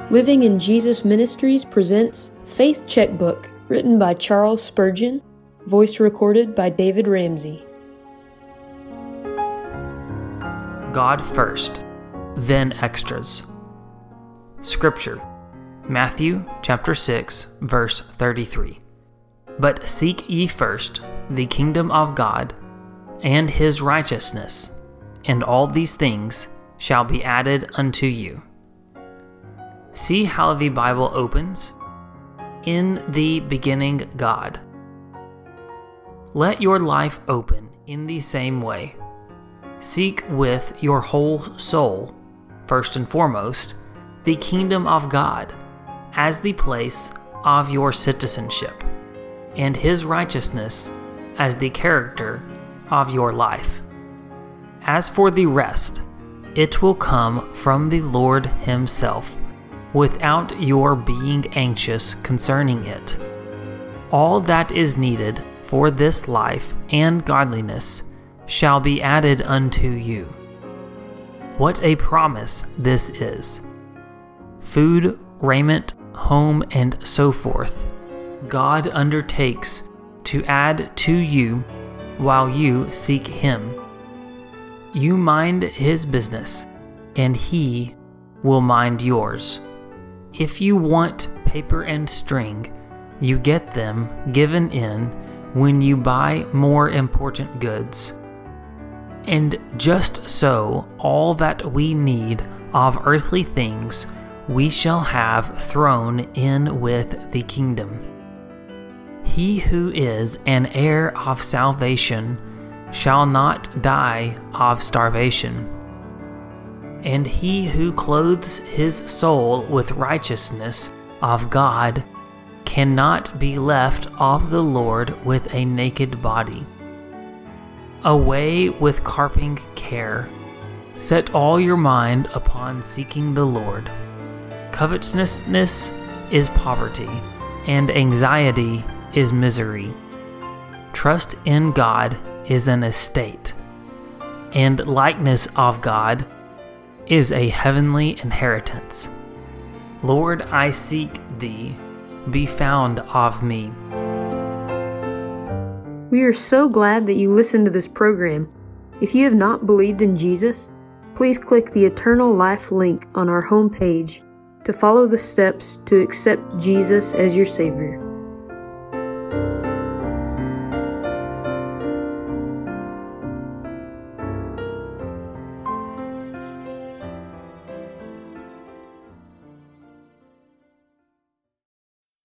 Living in Jesus Ministries presents Faith Checkbook, written by Charles Spurgeon, voice recorded by David Ramsey. God first, then extras. Scripture, Matthew chapter 6, verse 33. But seek ye first the kingdom of God and his righteousness, and all these things shall be added unto you. See how the Bible opens? In the beginning, God. Let your life open in the same way. Seek with your whole soul, first and foremost, the kingdom of God as the place of your citizenship, and his righteousness as the character of your life. As for the rest, it will come from the Lord himself, without your being anxious concerning it. All that is needed for this life and godliness shall be added unto you. What a promise this is! Food, raiment, home, and so forth, God undertakes to add to you while you seek him. You mind his business, and he will mind yours. If you want paper and string, you get them given in when you buy more important goods. And just so, all that we need of earthly things we shall have thrown in with the kingdom. He who is an heir of salvation shall not die of starvation. And he who clothes his soul with righteousness of God cannot be left of the Lord with a naked body. Away with carping care. Set all your mind upon seeking the Lord. Covetousness is poverty, and anxiety is misery. Trust in God is an estate, and likeness of God is a heavenly inheritance. Lord, I seek thee, be found of me. We are so glad that you listened to this program. If you have not believed in Jesus, please click the Eternal Life link on our homepage to follow the steps to accept Jesus as your Savior.